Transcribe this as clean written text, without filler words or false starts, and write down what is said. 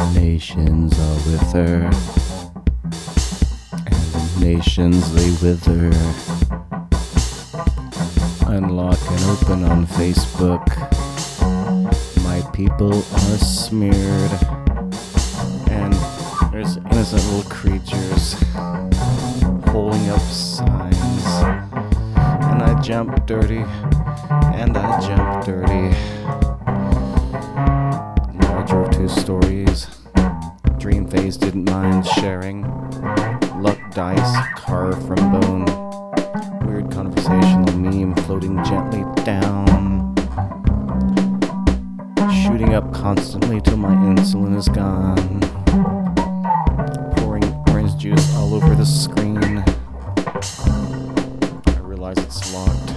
nations are with her, and the nations they wither. Unlock and open on Facebook. My people are smeared, and there's innocent little creatures holding up signs. And I jump dirty, and I jump dirty. Larger of 2 stories. Dream Phase didn't mind sharing. Luck dice, carved from bone. Weird conversational meme floating gently down. Shooting up constantly till my insulin is gone. Pouring orange juice all over the screen. I realize it's locked.